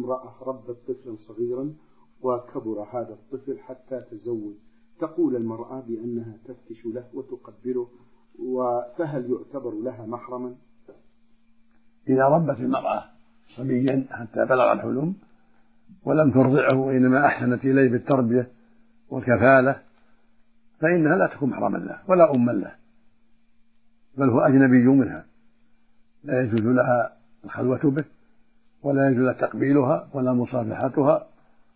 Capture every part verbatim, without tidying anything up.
امرأة ربت طفلا صغيرا وكبر هذا الطفل حتى تزوج، تقول المرأة بأنها تفتش له وتقبله، فهل يعتبر لها محرما؟ إذا ربت المرأة صبيا حتى بلغ الحلم ولم ترضعه وإنما أحسنت إليه بالتربية والكفالة فإنها لا تكون محرما له ولا أما له، بل هو أجنبي منها، لا يجوز لها الخلوة به ولا يجوز تقبيلها ولا مصافحتها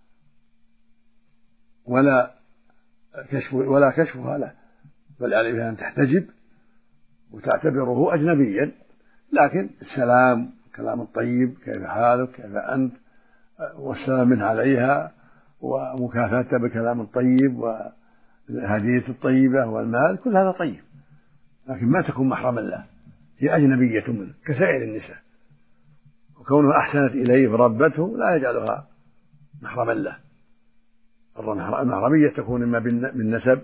ولا كشف ولا كشفها له، بل عليها أن تحتجب وتعتبره أجنبيا، لكن السلام كلام الطيب كيف حالك كيف أنت والسلام منها عليها ومكافاتها بالكلام الطيب والهدية الطيبة والمال كل هذا طيب، لكن ما تكون محرما له، هي أجنبية منه كسائر النساء، وكونها أحسنت إليه وربته لا يجعلها محرما له. المحرمية تكون إما بالنسب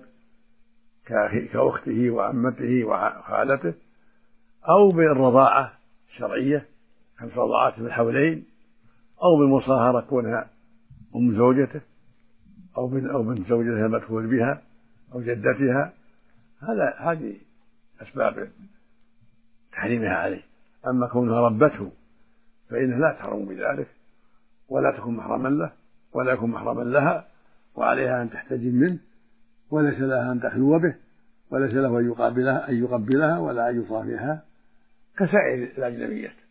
كأخته وعمته وخالته، أو بالرضاعة الشرعية خمس رضاعات في الحولين، أو بالمصاهرة كونها أم زوجته أو بنت زوجتها المدخول بها أو جدتها، هذا هذه أسباب تحريمها عليه. أما كونها ربته فإنها لا تحرم بذلك ولا تكون محرما له ولا يكون محرما لها، وعليها أن تحتجب منه وليس لها أن تخلو به وليس له أن يقابلها أن يقبلها ولا أن يصافحها كسائر الأجنبيات.